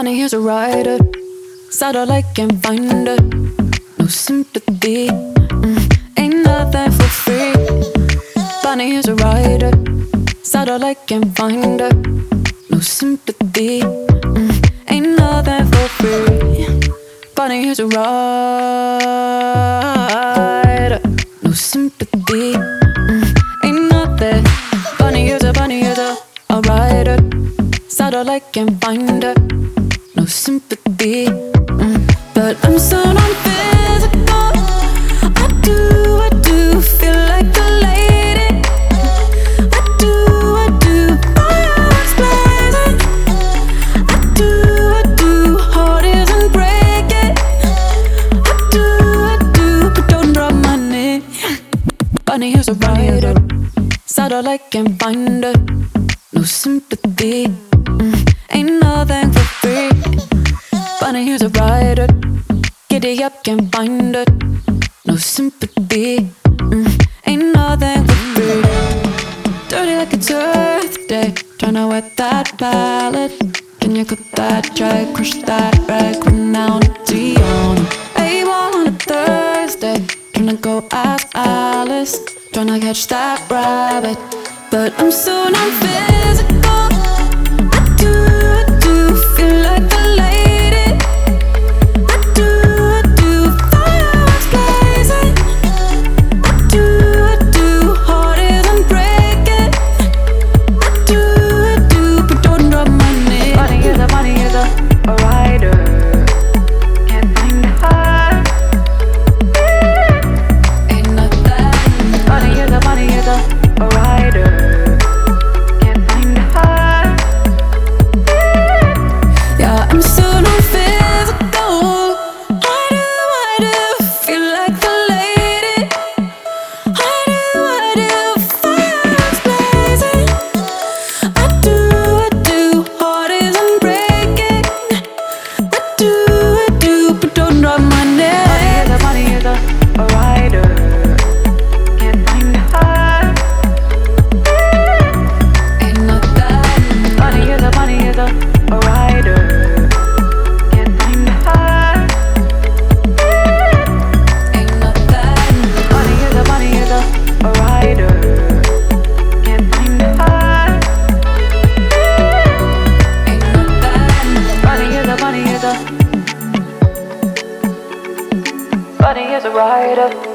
Funny as a rider, satellite can't find her. No sympathy, ain't nothing for free. Funny as a rider, satellite can't find her. No sympathy, ain't nothing for free. Funny as a rider, no sympathy, ain't nothing. Funny as a rider, satellite can't find her. No sympathy, but I'm so non-physical. I do feel like a lady. I do, fireworks blazing. I do, heart isn't breaking. I do, but don't drop my name. Funny as a rider, satellite can't find her. No sympathy, ain't nothing for free. Funny as a rider, giddy up, can't find it. No sympathy, ain't nothing for free. Dirty like it's Earth Day, tryna wet that palette. Can you cut that dry, crush that rag, run down to on A1 on a Thursday, tryna go ask Alice, tryna catch that rabbit. But I'm so non-physical. I do feel like a lady. I do, fireworks blazing. I do, heart isn't breaking. I do, but don't drop my name. Funny is a rider. Can't find her. Ain't nothing. Funny is a rider. Funny as a rider.